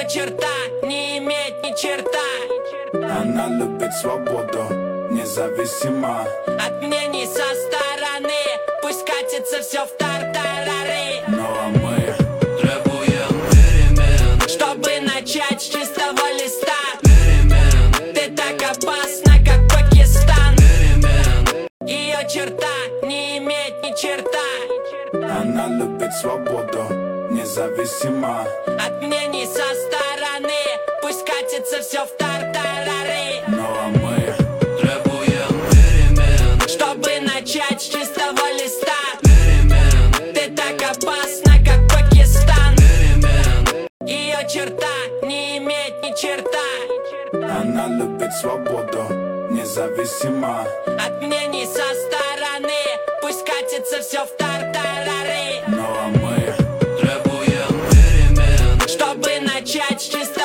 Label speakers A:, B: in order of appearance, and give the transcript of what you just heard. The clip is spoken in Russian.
A: Ее черта не иметь ни черта.
B: Она любит свободу, независимо
A: от мнений со стороны. Пусть катится все в тартарары.
B: Ну а мы
C: требуем перемен,
A: чтобы начать с чистого листа.
C: перемен,
A: Ты так опасна, как Пакистан.
C: перемен.
A: Ее черта не иметь ни черта.
B: Она любит свободу, независимо
A: от мнений со стороны. Пусть катится все в тартарары.
B: Ну а мы
C: Требуем перемен,
A: чтобы начать с чистого листа.
C: перемен,
A: Ты так опасна, как Пакистан.
C: перемен.
A: Ее черта не иметь ни черта.
B: Она любит свободу, независимо
A: от мнений со стороны. Пусть катится все в тартарары.
B: Ну а мы
C: Требуем перемен,
A: чтобы начать с чистого